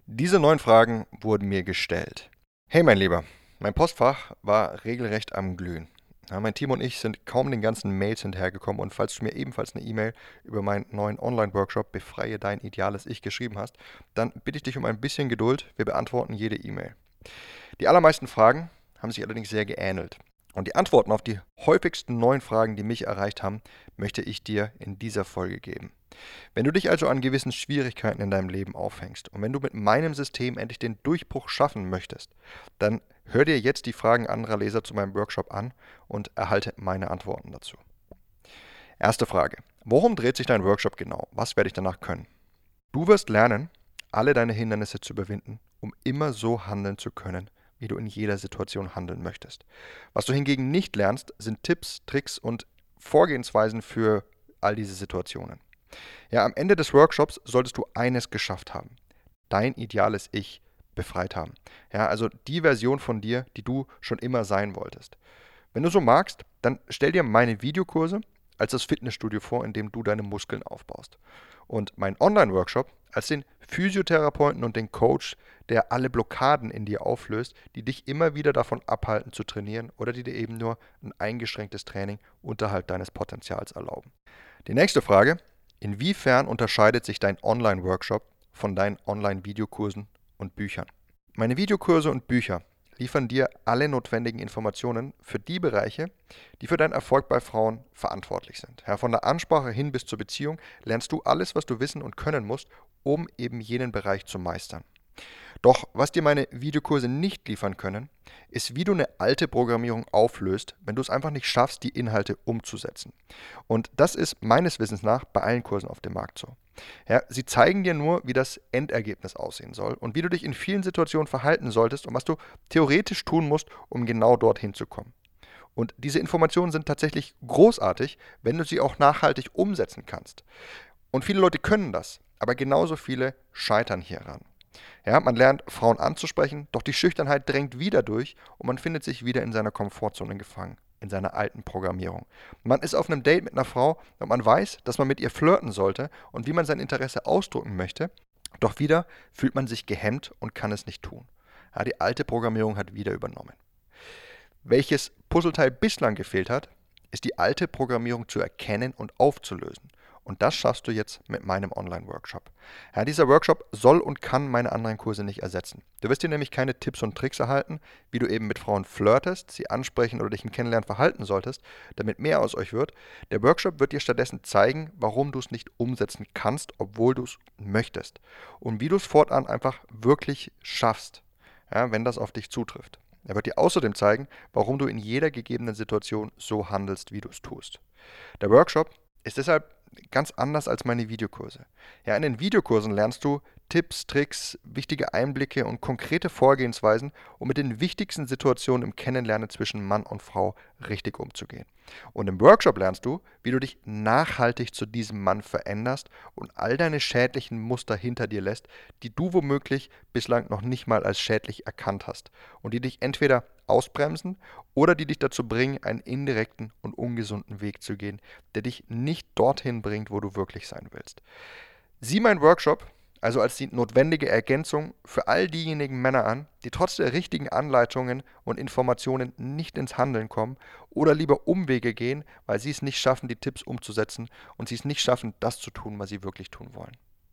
Diese 9 Fragen wurden mir gestellt. Hey mein Lieber, mein Postfach war regelrecht am Glühen. Ja, mein Team und ich sind kaum den ganzen Mails hinterhergekommen und falls du mir ebenfalls eine E-Mail über meinen neuen Online-Workshop Befreie dein ideales Ich geschrieben hast, dann bitte ich dich um ein bisschen Geduld, wir beantworten jede E-Mail. Die allermeisten Fragen haben sich allerdings sehr geähnelt. Und die Antworten auf die häufigsten 9 Fragen, die mich erreicht haben, möchte ich dir in dieser Folge geben. Wenn du dich also an gewissen Schwierigkeiten in deinem Leben aufhängst und wenn du mit meinem System endlich den Durchbruch schaffen möchtest, dann hör dir jetzt die Fragen anderer Leser zu meinem Workshop an und erhalte meine Antworten dazu. Erste Frage. Worum dreht sich dein Workshop genau? Was werde ich danach können? Du wirst lernen, alle deine Hindernisse zu überwinden, um immer so handeln zu können, wie du in jeder Situation handeln möchtest. Was du hingegen nicht lernst, sind Tipps, Tricks und Vorgehensweisen für all diese Situationen. Ja, am Ende des Workshops solltest du eines geschafft haben. Dein ideales Ich befreit haben. Ja, also die Version von dir, die du schon immer sein wolltest. Wenn du so magst, dann stell dir meine Videokurse als das Fitnessstudio vor, in dem du deine Muskeln aufbaust. Und mein Online-Workshop als den Physiotherapeuten und den Coach, der alle Blockaden in dir auflöst, die dich immer wieder davon abhalten zu trainieren oder die dir eben nur ein eingeschränktes Training unterhalb deines Potenzials erlauben. Die nächste Frage: Inwiefern unterscheidet sich dein Online-Workshop von deinen Online-Videokursen und Büchern? Meine Videokurse und Bücher liefern dir alle notwendigen Informationen für die Bereiche, die für deinen Erfolg bei Frauen verantwortlich sind. Ja, von der Ansprache hin bis zur Beziehung lernst du alles, was du wissen und können musst, um eben jenen Bereich zu meistern. Doch was dir meine Videokurse nicht liefern können, ist, wie du eine alte Programmierung auflöst, wenn du es einfach nicht schaffst, die Inhalte umzusetzen. Und das ist meines Wissens nach bei allen Kursen auf dem Markt so. Ja, sie zeigen dir nur, wie das Endergebnis aussehen soll und wie du dich in vielen Situationen verhalten solltest und was du theoretisch tun musst, um genau dorthin zu kommen. Und diese Informationen sind tatsächlich großartig, wenn du sie auch nachhaltig umsetzen kannst. Und viele Leute können das, aber genauso viele scheitern hieran. Ja, man lernt Frauen anzusprechen, doch die Schüchternheit drängt wieder durch und man findet sich wieder in seiner Komfortzone gefangen, in seiner alten Programmierung. Man ist auf einem Date mit einer Frau und man weiß, dass man mit ihr flirten sollte und wie man sein Interesse ausdrücken möchte, doch wieder fühlt man sich gehemmt und kann es nicht tun. Ja, die alte Programmierung hat wieder übernommen. Welches Puzzleteil bislang gefehlt hat, ist die alte Programmierung zu erkennen und aufzulösen. Und das schaffst du jetzt mit meinem Online-Workshop. Ja, dieser Workshop soll und kann meine anderen Kurse nicht ersetzen. Du wirst hier nämlich keine Tipps und Tricks erhalten, wie du eben mit Frauen flirtest, sie ansprechen oder dich im Kennenlernen verhalten solltest, damit mehr aus euch wird. Der Workshop wird dir stattdessen zeigen, warum du es nicht umsetzen kannst, obwohl du es möchtest. Und wie du es fortan einfach wirklich schaffst, ja, wenn das auf dich zutrifft. Er wird dir außerdem zeigen, warum du in jeder gegebenen Situation so handelst, wie du es tust. Der Workshop ist deshalb ganz anders als meine Videokurse. Ja, in den Videokursen lernst du Tipps, Tricks, wichtige Einblicke und konkrete Vorgehensweisen, um mit den wichtigsten Situationen im Kennenlernen zwischen Mann und Frau richtig umzugehen. Und im Workshop lernst du, wie du dich nachhaltig zu diesem Mann veränderst und all deine schädlichen Muster hinter dir lässt, die du womöglich bislang noch nicht mal als schädlich erkannt hast und die dich entweder ausbremsen oder die dich dazu bringen, einen indirekten und ungesunden Weg zu gehen, der dich nicht dorthin bringt, wo du wirklich sein willst. Sieh meinen Workshop also als die notwendige Ergänzung für all diejenigen Männer an, die trotz der richtigen Anleitungen und Informationen nicht ins Handeln kommen oder lieber Umwege gehen, weil sie es nicht schaffen, die Tipps umzusetzen und sie es nicht schaffen, das zu tun, was sie wirklich tun wollen.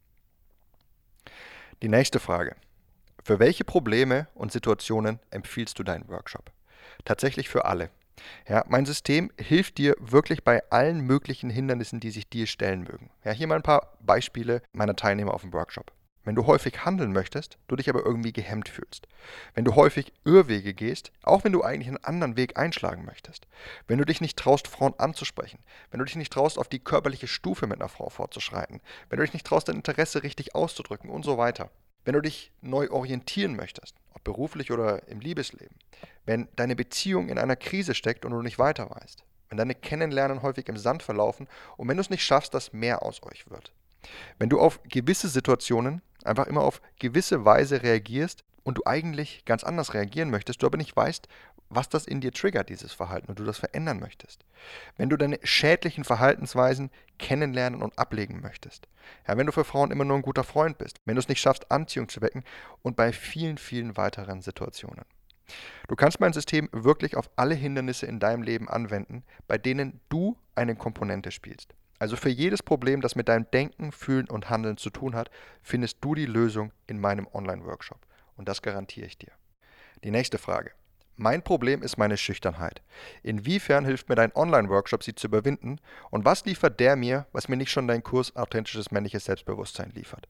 Die nächste Frage. Für welche Probleme und Situationen empfiehlst du deinen Workshop? Tatsächlich für alle. Ja, mein System hilft dir wirklich bei allen möglichen Hindernissen, die sich dir stellen mögen. Ja, hier mal ein paar Beispiele meiner Teilnehmer auf dem Workshop. Wenn du häufig handeln möchtest, du dich aber irgendwie gehemmt fühlst. Wenn du häufig Irrwege gehst, auch wenn du eigentlich einen anderen Weg einschlagen möchtest. Wenn du dich nicht traust, Frauen anzusprechen. Wenn du dich nicht traust, auf die körperliche Stufe mit einer Frau fortzuschreiten. Wenn du dich nicht traust, dein Interesse richtig auszudrücken und so weiter. Wenn du dich neu orientieren möchtest, ob beruflich oder im Liebesleben, wenn deine Beziehung in einer Krise steckt und du nicht weiter weißt, wenn deine Kennenlernen häufig im Sand verlaufen und wenn du es nicht schaffst, dass mehr aus euch wird, wenn du auf gewisse Situationen einfach immer auf gewisse Weise reagierst und du eigentlich ganz anders reagieren möchtest, du aber nicht weißt, was das in dir triggert, dieses Verhalten, und du das verändern möchtest. Wenn du deine schädlichen Verhaltensweisen kennenlernen und ablegen möchtest. Ja, wenn du für Frauen immer nur ein guter Freund bist, wenn du es nicht schaffst, Anziehung zu wecken und bei vielen, vielen weiteren Situationen. Du kannst mein System wirklich auf alle Hindernisse in deinem Leben anwenden, bei denen du eine Komponente spielst. Also für jedes Problem, das mit deinem Denken, Fühlen und Handeln zu tun hat, findest du die Lösung in meinem Online-Workshop. Und das garantiere ich dir. Die nächste Frage. Mein Problem ist meine Schüchternheit. Inwiefern hilft mir dein Online-Workshop, sie zu überwinden? Und was liefert der mir, was mir nicht schon dein Kurs Authentisches männliches Selbstbewusstsein liefert?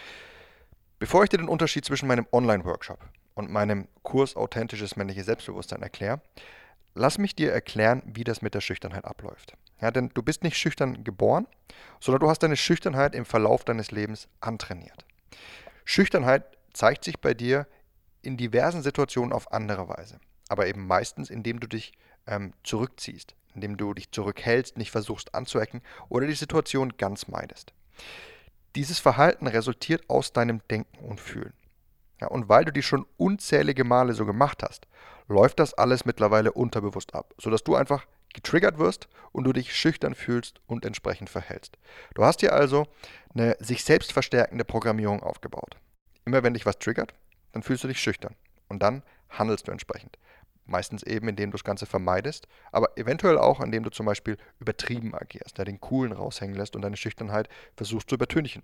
Bevor ich dir den Unterschied zwischen meinem Online-Workshop und meinem Kurs Authentisches männliches Selbstbewusstsein erkläre, lass mich dir erklären, wie das mit der Schüchternheit abläuft. Ja, denn du bist nicht schüchtern geboren, sondern du hast deine Schüchternheit im Verlauf deines Lebens antrainiert. Schüchternheit zeigt sich bei dir in diversen Situationen auf andere Weise, aber eben meistens, indem du dich zurückziehst, indem du dich zurückhältst, nicht versuchst anzuecken oder die Situation ganz meidest. Dieses Verhalten resultiert aus deinem Denken und Fühlen. Ja, und weil du die schon unzählige Male so gemacht hast, läuft das alles mittlerweile unterbewusst ab, sodass du einfach getriggert wirst und du dich schüchtern fühlst und entsprechend verhältst. Du hast hier also eine sich selbst verstärkende Programmierung aufgebaut. Immer wenn dich was triggert, dann fühlst du dich schüchtern und dann handelst du entsprechend. Meistens eben, indem du das Ganze vermeidest, aber eventuell auch, indem du zum Beispiel übertrieben agierst, den Coolen raushängen lässt und deine Schüchternheit versuchst zu übertünchen.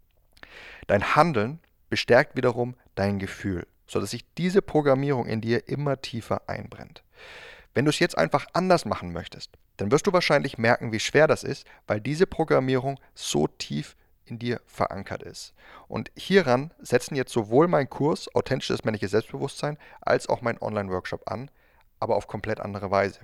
Dein Handeln bestärkt wiederum dein Gefühl, sodass sich diese Programmierung in dir immer tiefer einbrennt. Wenn du es jetzt einfach anders machen möchtest, dann wirst du wahrscheinlich merken, wie schwer das ist, weil diese Programmierung so tief in dir verankert ist. Und hieran setzen jetzt sowohl mein Kurs Authentisches männliches Selbstbewusstsein als auch mein Online-Workshop an, aber auf komplett andere Weise.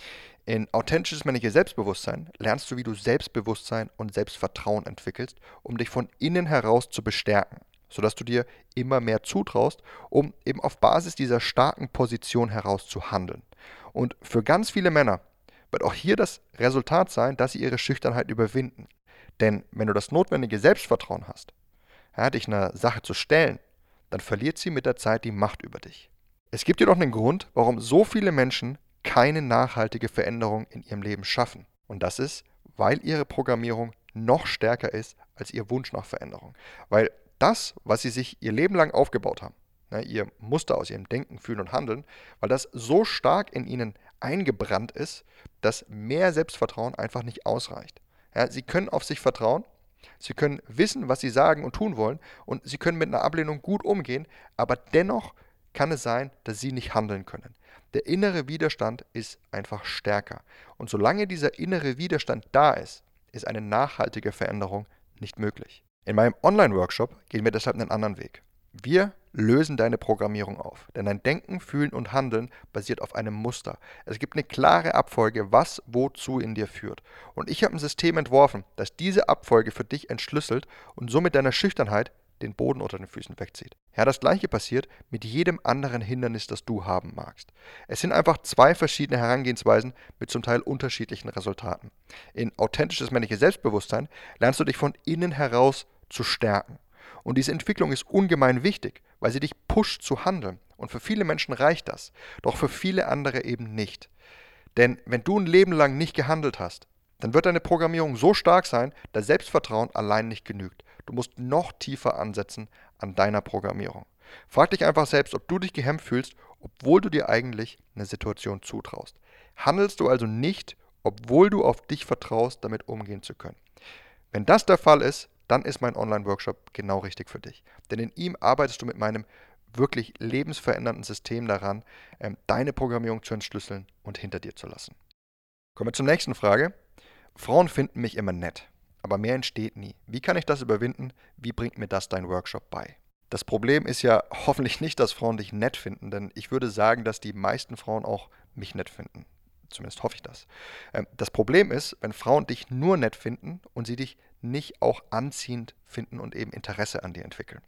In Authentisches männliches Selbstbewusstsein lernst du, wie du Selbstbewusstsein und Selbstvertrauen entwickelst, um dich von innen heraus zu bestärken, sodass du dir immer mehr zutraust, um eben auf Basis dieser starken Position heraus zu handeln. Und für ganz viele Männer wird auch hier das Resultat sein, dass sie ihre Schüchternheit überwinden. Denn wenn du das notwendige Selbstvertrauen hast, ja, dich einer Sache zu stellen, dann verliert sie mit der Zeit die Macht über dich. Es gibt jedoch einen Grund, warum so viele Menschen keine nachhaltige Veränderung in ihrem Leben schaffen. Und das ist, weil ihre Programmierung noch stärker ist als ihr Wunsch nach Veränderung. Weil das, was sie sich ihr Leben lang aufgebaut haben, ihr Muster aus ihrem Denken, Fühlen und Handeln, weil das so stark in ihnen eingebrannt ist, dass mehr Selbstvertrauen einfach nicht ausreicht. Ja, sie können auf sich vertrauen, sie können wissen, was sie sagen und tun wollen, und sie können mit einer Ablehnung gut umgehen, aber dennoch kann es sein, dass sie nicht handeln können. Der innere Widerstand ist einfach stärker. Und solange dieser innere Widerstand da ist, ist eine nachhaltige Veränderung nicht möglich. In meinem Online-Workshop gehen wir deshalb einen anderen Weg. Wir lösen deine Programmierung auf, denn dein Denken, Fühlen und Handeln basiert auf einem Muster. Es gibt eine klare Abfolge, was wozu in dir führt. Und ich habe ein System entworfen, das diese Abfolge für dich entschlüsselt und somit deiner Schüchternheit den Boden unter den Füßen wegzieht. Ja, das gleiche passiert mit jedem anderen Hindernis, das du haben magst. Es sind einfach zwei verschiedene Herangehensweisen mit zum Teil unterschiedlichen Resultaten. In Authentisches männliches Selbstbewusstsein lernst du dich von innen heraus zu stärken. Und diese Entwicklung ist ungemein wichtig, weil sie dich pusht zu handeln. Und für viele Menschen reicht das, doch für viele andere eben nicht. Denn wenn du ein Leben lang nicht gehandelt hast, dann wird deine Programmierung so stark sein, dass Selbstvertrauen allein nicht genügt. Du musst noch tiefer ansetzen an deiner Programmierung. Frag dich einfach selbst, ob du dich gehemmt fühlst, obwohl du dir eigentlich eine Situation zutraust. Handelst du also nicht, obwohl du auf dich vertraust, damit umgehen zu können. Wenn das der Fall ist, dann ist mein Online-Workshop genau richtig für dich. Denn in ihm arbeitest du mit meinem wirklich lebensverändernden System daran, deine Programmierung zu entschlüsseln und hinter dir zu lassen. Kommen wir zur nächsten Frage. Frauen finden mich immer nett, aber mehr entsteht nie. Wie kann ich das überwinden? Wie bringt mir das dein Workshop bei? Das Problem ist ja hoffentlich nicht, dass Frauen dich nett finden, denn ich würde sagen, dass die meisten Frauen auch mich nett finden. Zumindest hoffe ich das. Das Problem ist, wenn Frauen dich nur nett finden und sie dich nicht auch anziehend finden und eben Interesse an dir entwickeln.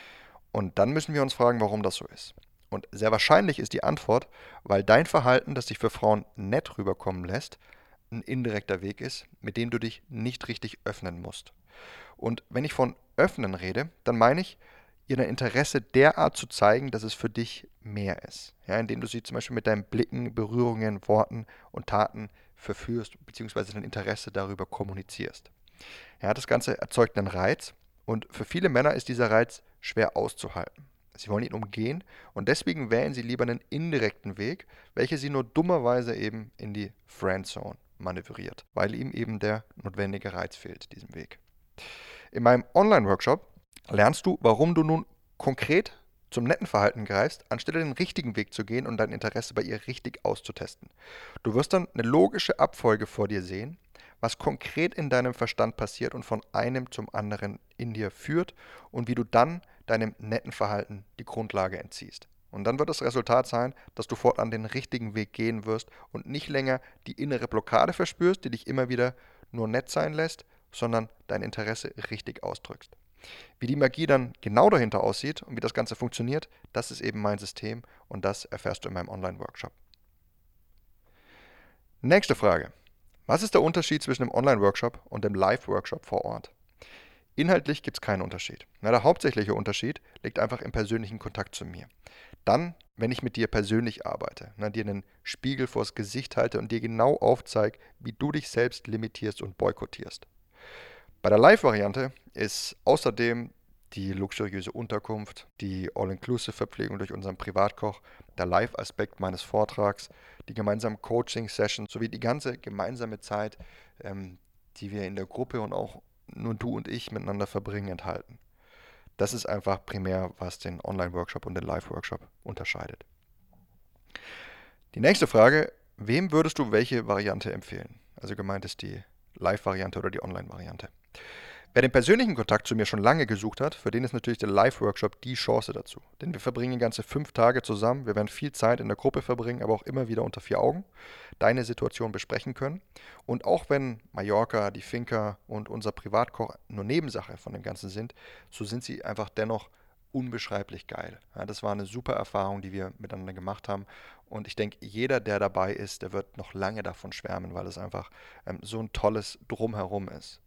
Und dann müssen wir uns fragen, warum das so ist. Und sehr wahrscheinlich ist die Antwort, weil dein Verhalten, das dich für Frauen nett rüberkommen lässt, ein indirekter Weg ist, mit dem du dich nicht richtig öffnen musst. Und wenn ich von öffnen rede, dann meine ich, ihr dein Interesse derart zu zeigen, dass es für dich mehr ist. Ja, indem du sie zum Beispiel mit deinen Blicken, Berührungen, Worten und Taten verführst, beziehungsweise dein Interesse darüber kommunizierst. Ja, das Ganze erzeugt einen Reiz und für viele Männer ist dieser Reiz schwer auszuhalten. Sie wollen ihn umgehen und deswegen wählen sie lieber einen indirekten Weg, welcher sie nur dummerweise eben in die Friendzone manövriert, weil ihm eben der notwendige Reiz fehlt, diesem Weg. In meinem Online-Workshop lernst du, warum du nun konkret zum netten Verhalten greifst, anstelle den richtigen Weg zu gehen und dein Interesse bei ihr richtig auszutesten. Du wirst dann eine logische Abfolge vor dir sehen, was konkret in deinem Verstand passiert und von einem zum anderen in dir führt und wie du dann deinem netten Verhalten die Grundlage entziehst. Und dann wird das Resultat sein, dass du fortan den richtigen Weg gehen wirst und nicht länger die innere Blockade verspürst, die dich immer wieder nur nett sein lässt, sondern dein Interesse richtig ausdrückst. Wie die Magie dann genau dahinter aussieht und wie das Ganze funktioniert, das ist eben mein System und das erfährst du in meinem Online-Workshop. Nächste Frage. Was ist der Unterschied zwischen dem Online-Workshop und dem Live-Workshop vor Ort? Inhaltlich gibt es keinen Unterschied. Der hauptsächliche Unterschied liegt einfach im persönlichen Kontakt zu mir. Dann, wenn ich mit dir persönlich arbeite, dir einen Spiegel vors Gesicht halte und dir genau aufzeige, wie du dich selbst limitierst und boykottierst. Bei der Live-Variante ist außerdem die luxuriöse Unterkunft, die All-Inclusive-Verpflegung durch unseren Privatkoch, der Live-Aspekt meines Vortrags, die gemeinsamen Coaching-Sessions sowie die ganze gemeinsame Zeit, die wir in der Gruppe und auch nur du und ich miteinander verbringen, enthalten. Das ist einfach primär, was den Online-Workshop und den Live-Workshop unterscheidet. Die nächste Frage, wem würdest du welche Variante empfehlen? Also gemeint ist die Live-Variante oder die Online-Variante. Wer den persönlichen Kontakt zu mir schon lange gesucht hat, für den ist natürlich der Live-Workshop die Chance dazu. Denn wir verbringen ganze 5 Tage zusammen, wir werden viel Zeit in der Gruppe verbringen, aber auch immer wieder unter 4 Augen, deine Situation besprechen können. Und auch wenn Mallorca, die Finca und unser Privatkoch nur Nebensache von dem Ganzen sind, so sind sie einfach dennoch unbeschreiblich geil. Ja, das war eine super Erfahrung, die wir miteinander gemacht haben. Und ich denke, jeder, der dabei ist, der wird noch lange davon schwärmen, weil es einfach so ein tolles Drumherum ist.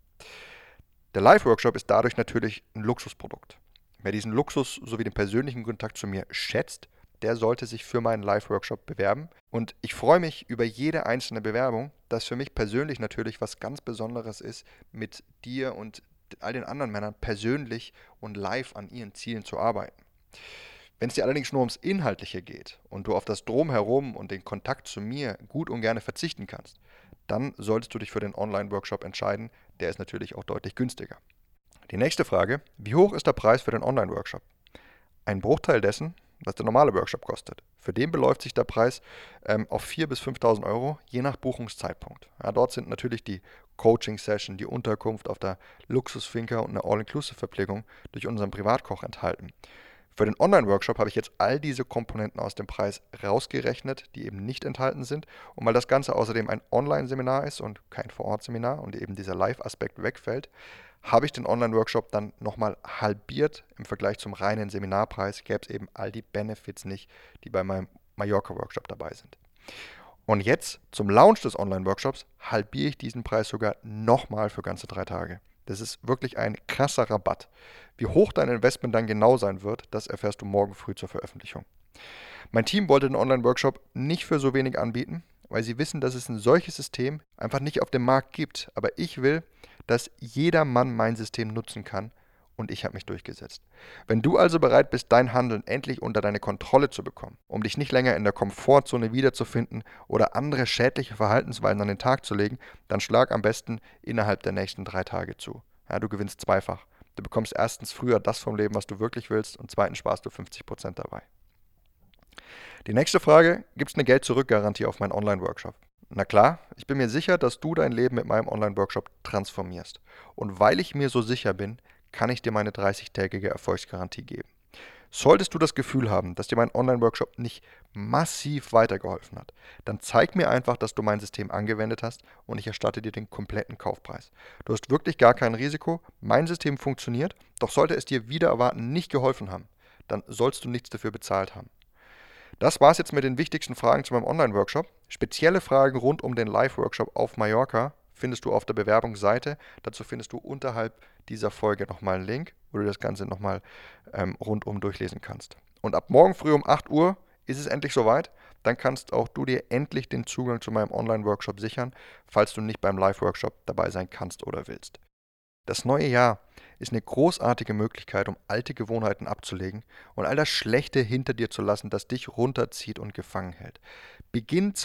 Der Live-Workshop ist dadurch natürlich ein Luxusprodukt. Wer diesen Luxus sowie den persönlichen Kontakt zu mir schätzt, der sollte sich für meinen Live-Workshop bewerben. Und ich freue mich über jede einzelne Bewerbung, das für mich persönlich natürlich was ganz Besonderes ist, mit dir und all den anderen Männern persönlich und live an ihren Zielen zu arbeiten. Wenn es dir allerdings nur ums Inhaltliche geht und du auf das Drumherum und den Kontakt zu mir gut und gerne verzichten kannst, dann solltest du dich für den Online-Workshop entscheiden. Der ist natürlich auch deutlich günstiger. Die nächste Frage, wie hoch ist der Preis für den Online-Workshop? Ein Bruchteil dessen, was der normale Workshop kostet. Für den beläuft sich der Preis auf 4.000 bis 5.000 Euro, je nach Buchungszeitpunkt. Ja, dort sind natürlich die Coaching-Session, die Unterkunft auf der Luxusfinca und eine All-Inclusive-Verpflegung durch unseren Privatkoch enthalten. Für den Online-Workshop habe ich jetzt all diese Komponenten aus dem Preis rausgerechnet, die eben nicht enthalten sind. Und weil das Ganze außerdem ein Online-Seminar ist und kein Vor-Ort-Seminar und eben dieser Live-Aspekt wegfällt, habe ich den Online-Workshop dann nochmal halbiert. Im Vergleich zum reinen Seminarpreis gäbe es eben all die Benefits nicht, die bei meinem Mallorca-Workshop dabei sind. Und jetzt zum Launch des Online-Workshops halbiere ich diesen Preis sogar nochmal für ganze 3 Tage. Das ist wirklich ein krasser Rabatt. Wie hoch dein Investment dann genau sein wird, das erfährst du morgen früh zur Veröffentlichung. Mein Team wollte den Online-Workshop nicht für so wenig anbieten, weil sie wissen, dass es ein solches System einfach nicht auf dem Markt gibt. Aber ich will, dass jeder Mann mein System nutzen kann und ich habe mich durchgesetzt. Wenn du also bereit bist, dein Handeln endlich unter deine Kontrolle zu bekommen, um dich nicht länger in der Komfortzone wiederzufinden oder andere schädliche Verhaltensweisen an den Tag zu legen, dann schlag am besten innerhalb der nächsten 3 Tage zu. Ja, du gewinnst zweifach. Du bekommst erstens früher das vom Leben, was du wirklich willst, und zweitens sparst du 50% dabei. Die nächste Frage, gibt es eine Geld-Zurück-Garantie auf meinen Online-Workshop? Na klar, ich bin mir sicher, dass du dein Leben mit meinem Online-Workshop transformierst. Und weil ich mir so sicher bin, kann ich dir meine 30-tägige Erfolgsgarantie geben. Solltest du das Gefühl haben, dass dir mein Online-Workshop nicht massiv weitergeholfen hat, dann zeig mir einfach, dass du mein System angewendet hast und ich erstatte dir den kompletten Kaufpreis. Du hast wirklich gar kein Risiko, mein System funktioniert, doch sollte es dir wider Erwarten nicht geholfen haben, dann sollst du nichts dafür bezahlt haben. Das war's jetzt mit den wichtigsten Fragen zu meinem Online-Workshop. Spezielle Fragen rund um den Live-Workshop auf Mallorca findest du auf der Bewerbungsseite. Dazu findest du unterhalb dieser Folge nochmal einen Link wo du das Ganze nochmal rundum durchlesen kannst. Und ab morgen früh um 8 Uhr ist es endlich soweit. Dann kannst auch du dir endlich den Zugang zu meinem Online-Workshop sichern, falls du nicht beim Live-Workshop dabei sein kannst oder willst. Das neue Jahr ist eine großartige Möglichkeit, um alte Gewohnheiten abzulegen und all das Schlechte hinter dir zu lassen, das dich runterzieht und gefangen hält. Beginn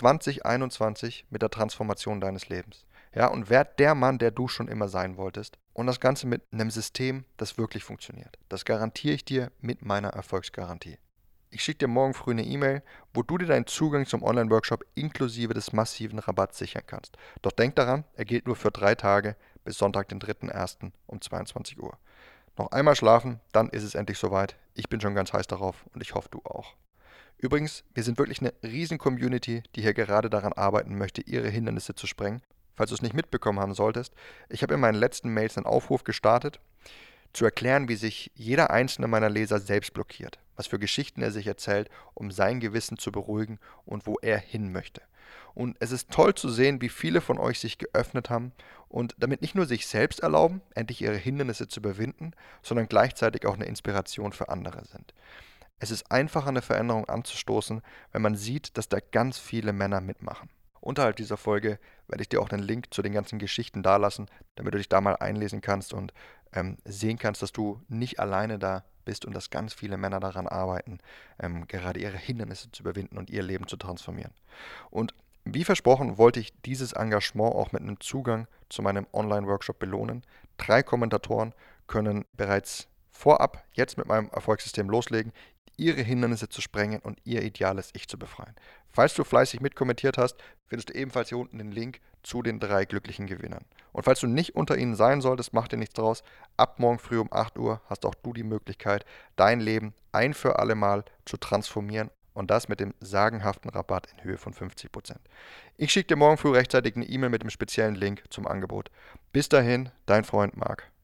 2021 mit der Transformation deines Lebens. Ja, und werd der Mann, der du schon immer sein wolltest. Und das Ganze mit einem System, das wirklich funktioniert. Das garantiere ich dir mit meiner Erfolgsgarantie. Ich schicke dir morgen früh eine E-Mail, wo du dir deinen Zugang zum Online-Workshop inklusive des massiven Rabatts sichern kannst. Doch denk daran, er gilt nur für 3 Tage bis Sonntag, den 3.1. um 22 Uhr. Noch einmal schlafen, dann ist es endlich soweit. Ich bin schon ganz heiß darauf und ich hoffe, du auch. Übrigens, wir sind wirklich eine riesen Community, die hier gerade daran arbeiten möchte, ihre Hindernisse zu sprengen. Falls du es nicht mitbekommen haben solltest, ich habe in meinen letzten Mails einen Aufruf gestartet, zu erklären, wie sich jeder einzelne meiner Leser selbst blockiert, was für Geschichten er sich erzählt, um sein Gewissen zu beruhigen und wo er hin möchte. Und es ist toll zu sehen, wie viele von euch sich geöffnet haben und damit nicht nur sich selbst erlauben, endlich ihre Hindernisse zu überwinden, sondern gleichzeitig auch eine Inspiration für andere sind. Es ist einfacher, eine Veränderung anzustoßen, wenn man sieht, dass da ganz viele Männer mitmachen. Unterhalb dieser Folge werde ich dir auch einen Link zu den ganzen Geschichten dalassen, damit du dich da mal einlesen kannst und sehen kannst, dass du nicht alleine da bist und dass ganz viele Männer daran arbeiten, gerade ihre Hindernisse zu überwinden und ihr Leben zu transformieren. Und wie versprochen wollte ich dieses Engagement auch mit einem Zugang zu meinem Online-Workshop belohnen. 3 Kommentatoren können bereits vorab jetzt mit meinem Erfolgssystem loslegen, ihre Hindernisse zu sprengen und ihr ideales Ich zu befreien. Falls du fleißig mitkommentiert hast, findest du ebenfalls hier unten den Link zu den 3 glücklichen Gewinnern. Und falls du nicht unter ihnen sein solltest, mach dir nichts draus. Ab morgen früh um 8 Uhr hast auch du die Möglichkeit, dein Leben ein für alle Mal zu transformieren und das mit dem sagenhaften Rabatt in Höhe von 50%. Ich schicke dir morgen früh rechtzeitig eine E-Mail mit dem speziellen Link zum Angebot. Bis dahin, dein Freund Marc.